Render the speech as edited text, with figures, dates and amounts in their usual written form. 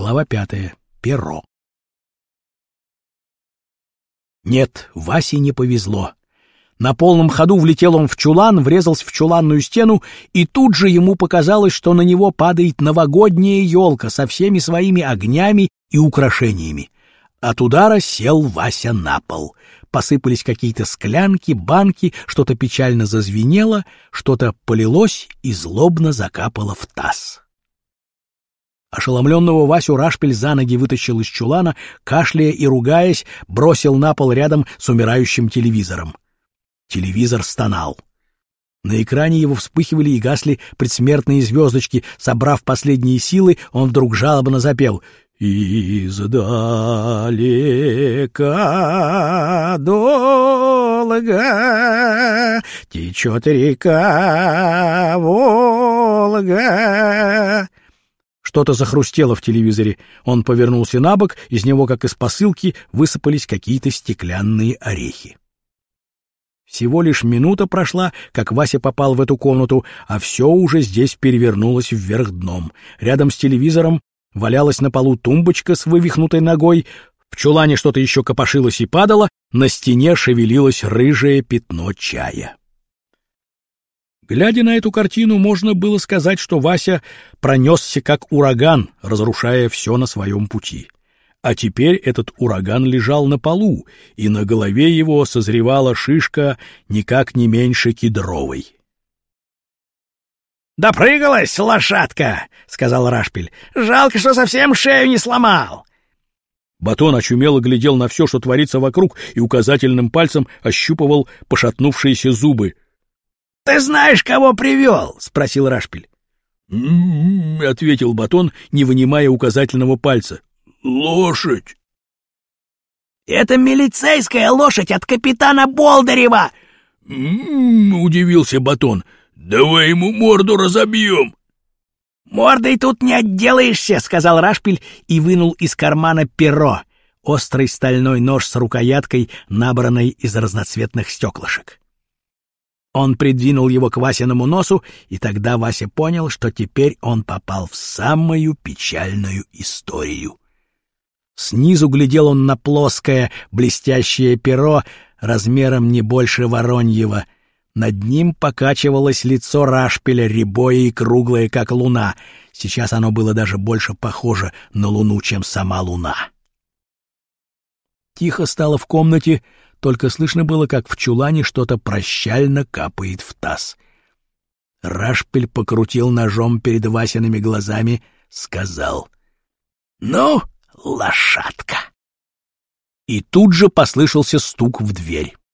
Глава 5. Перо. Нет, Васе не повезло. На полном ходу влетел он в чулан, врезался в чуланную стену, и тут же ему показалось, что на него падает новогодняя елка со всеми своими огнями и украшениями. От удара сел Вася на пол. Посыпались какие-то склянки, банки, что-то печально зазвенело, что-то полилось и злобно закапало в таз. Ошеломленного Васю Рашпиль за ноги вытащил из чулана, кашляя и ругаясь, бросил на пол рядом с умирающим телевизором. Телевизор стонал. На экране его вспыхивали и гасли предсмертные звездочки. Собрав последние силы, он вдруг жалобно запел: «Издалека долго течет река Волга». Что-то захрустело в телевизоре. Он повернулся набок, из него, как из посылки, высыпались какие-то стеклянные орехи. Всего лишь минута прошла, как Вася попал в эту комнату, а все уже здесь перевернулось вверх дном. Рядом с телевизором валялась на полу тумбочка с вывихнутой ногой, в чулане что-то еще копошилось и падало, на стене шевелилось рыжее пятно чая. Глядя на эту картину, можно было сказать, что Вася пронесся как ураган, разрушая все на своем пути. А теперь этот ураган лежал на полу, и на голове его созревала шишка никак не меньше кедровой. «Допрыгалась, лошадка!» — сказал Рашпиль. «Жалко, что совсем шею не сломал!» Батон очумело глядел на все, что творится вокруг, и указательным пальцем ощупывал пошатнувшиеся зубы. «Ты знаешь, кого привел?» — спросил Рашпиль. Ответил Батон, не вынимая указательного пальца. «Лошадь!» «Это милицейская лошадь от капитана Болдырева!» Удивился Батон. «Давай ему морду разобьем!» «Мордой тут не отделаешься!» — сказал Рашпиль и вынул из кармана перо, острый стальной нож с рукояткой, набранной из разноцветных стеклышек. Он придвинул его к Васиному носу, и тогда Вася понял, что теперь он попал в самую печальную историю. Снизу глядел он на плоское, блестящее перо размером не больше вороньего. Над ним покачивалось лицо Рашпиля, рябое и круглое, как луна. Сейчас оно было даже больше похоже на луну, чем сама луна. Тихо стало в комнате, только слышно было, как в чулане что-то прощально капает в таз. Рашпиль покрутил ножом перед Васиными глазами, сказал: «Ну, лошадка!» И тут же послышался стук в дверь.